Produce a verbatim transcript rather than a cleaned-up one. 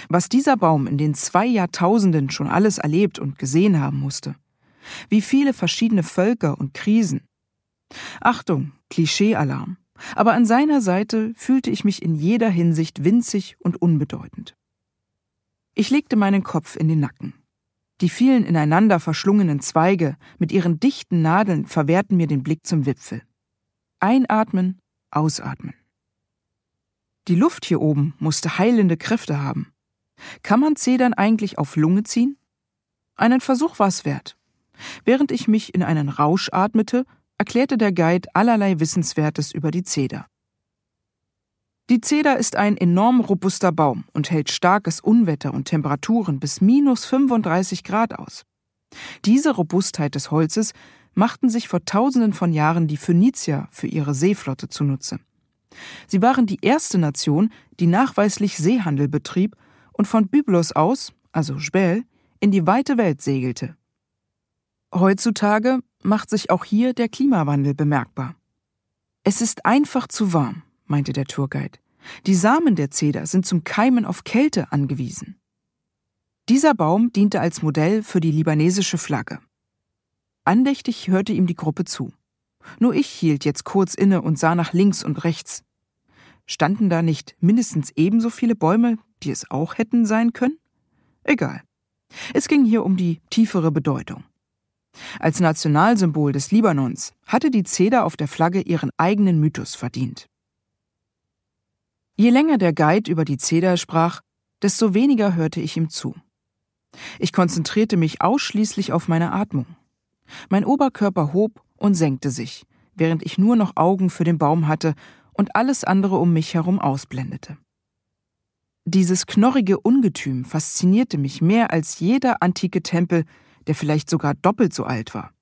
Was dieser Baum in den zwei Jahrtausenden schon alles erlebt und gesehen haben musste. Wie viele verschiedene Völker und Krisen. Achtung, Klischee-Alarm. Aber an seiner Seite fühlte ich mich in jeder Hinsicht winzig und unbedeutend. Ich legte meinen Kopf in den Nacken. Die vielen ineinander verschlungenen Zweige mit ihren dichten Nadeln verwehrten mir den Blick zum Wipfel. Einatmen, ausatmen. Die Luft hier oben musste heilende Kräfte haben. Kann man Zedern eigentlich auf Lunge ziehen? Einen Versuch war es wert. Während ich mich in einen Rausch atmete, erklärte der Guide allerlei Wissenswertes über die Zeder. Die Zeder ist ein enorm robuster Baum und hält starkes Unwetter und Temperaturen bis minus fünfunddreißig Grad aus. Diese Robustheit des Holzes machten sich vor Tausenden von Jahren die Phönizier für ihre Seeflotte zunutze. Sie waren die erste Nation, die nachweislich Seehandel betrieb und von Byblos aus, also Spel, in die weite Welt segelte. Heutzutage macht sich auch hier der Klimawandel bemerkbar. Es ist einfach zu warm, meinte der Tourguide. Die Samen der Zeder sind zum Keimen auf Kälte angewiesen. Dieser Baum diente als Modell für die libanesische Flagge. Andächtig hörte ihm die Gruppe zu. Nur ich hielt jetzt kurz inne und sah nach links und rechts. Standen da nicht mindestens ebenso viele Bäume, die es auch hätten sein können? Egal. Es ging hier um die tiefere Bedeutung. Als Nationalsymbol des Libanons hatte die Zeder auf der Flagge ihren eigenen Mythos verdient. Je länger der Guide über die Zeder sprach, desto weniger hörte ich ihm zu. Ich konzentrierte mich ausschließlich auf meine Atmung. Mein Oberkörper hob und senkte sich, während ich nur noch Augen für den Baum hatte und alles andere um mich herum ausblendete. Dieses knorrige Ungetüm faszinierte mich mehr als jeder antike Tempel, der vielleicht sogar doppelt so alt war.